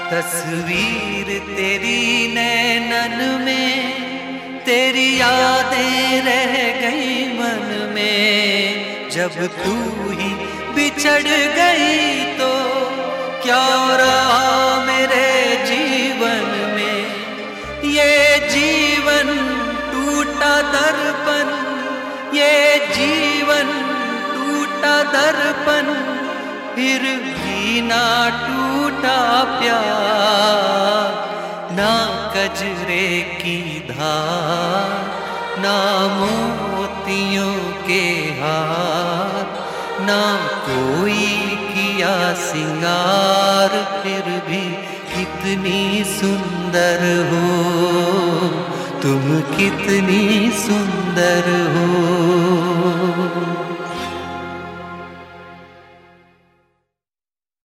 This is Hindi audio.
तस्वीर तेरी नैनन में, तेरी यादें रह गई मन में। जब तू ही बिछड़ गई तो क्या रहा मेरे जीवन में। ये जीवन टूटा दर्पण, ये जीवन टूटा दर्पण, फिर भी ना टूटा प्यार। ना कजरे की धार, ना मोतियों के हार, ना कोई किया सिंगार, फिर भी कितनी सुंदर हो तुम, कितनी सुंदर हो।